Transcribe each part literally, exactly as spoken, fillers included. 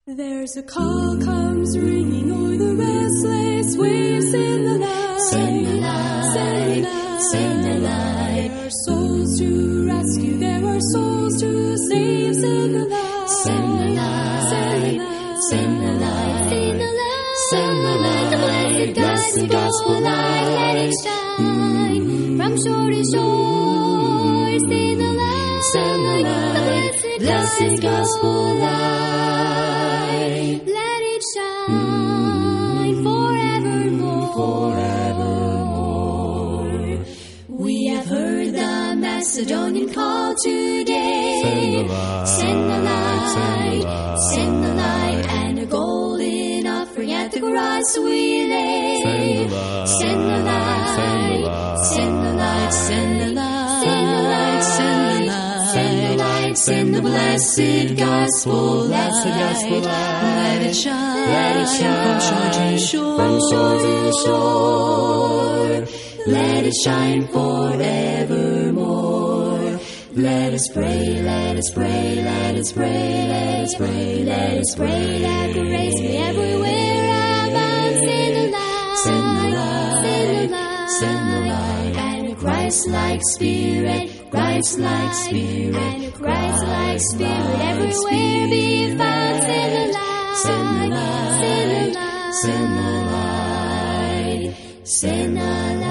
There's a call comes ringing o'er the restless waves in the night. Send the light, Send the light, send the light. There are souls to rescue, there are souls to save. Send the light, Send the light, send the light, send the light. send the light, Send the light, the blessed gospel light, let it shine from shore to shore. Send the light, Send the light, the blessed gospel light, let it shine forevermore. Forevermore. We have heard the Macedonian call today. Send the light, Send the light, send the light. send the light, and a golden offering at the cross we lay. Send the light, Send the light, send the light. send the light, send the light, send the light, send the light, send the blessed gospel light. Blessed gospel light. Let it shine, Let it shine from shore to shore, from shore to shore. Let it shine forevermore. Let us pray, let us pray, let us pray, let us pray, let us pray that grace be everywhere abound. Send the light, Send the light, send the light, send the light. and a Christ-like spirit, Christ-like spirit, and a Christ-like spirit everywhere be found. Send the light, Send the light, send the light, send the light. send the light.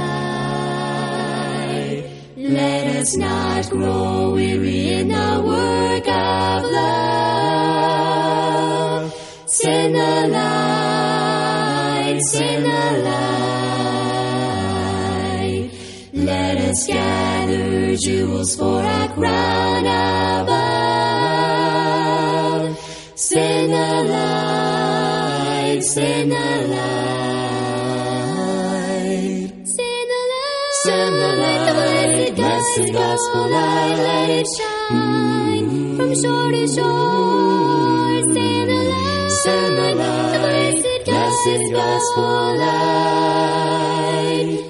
Let us not grow weary in the work of love. Send the light, send the light. Let us gather jewels for our crown above. Send the light, send the light. Send the light, Send the light, the blessed blessed gospel light. let it shine from shore to shore. Send the light, Send the light, the blessed blessed gospel light.